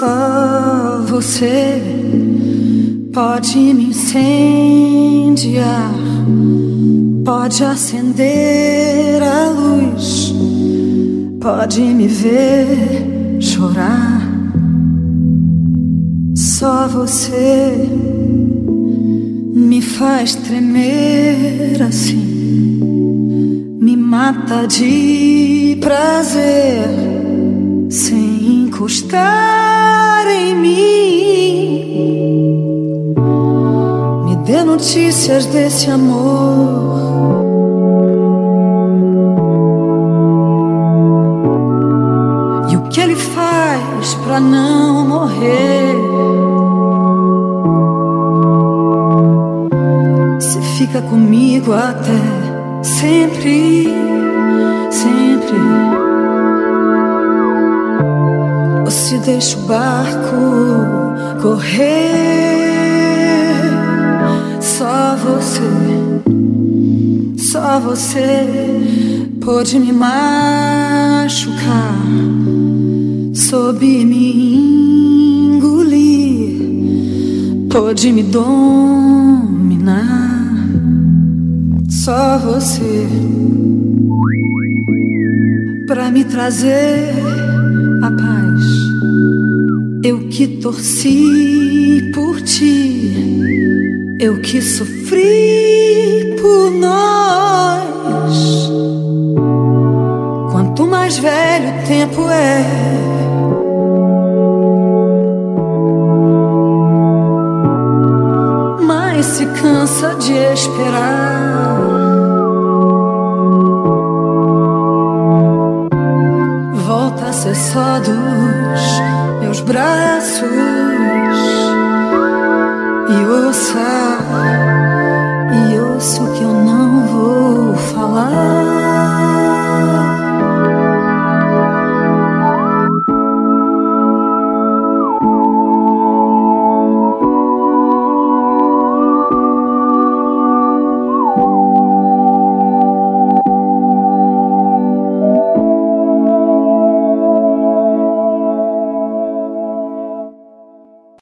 Só você pode me incendiar, pode acender a luz, pode me ver chorar. Só você me faz tremer assim, me mata de prazer sem encostar em mim. Me dê notícias desse amor. E o que ele faz pra não morrer? Se fica comigo até sempre, sempre. Ou se deixa o barco correr. Só você pode me machucar, soube me engolir, pode me dominar. Só você pra me trazer a paz. Eu que torci por ti, eu que sofri por nós. Quanto mais velho o tempo é, mais se cansa de esperar. Volta a ser só dos meus braços e ouça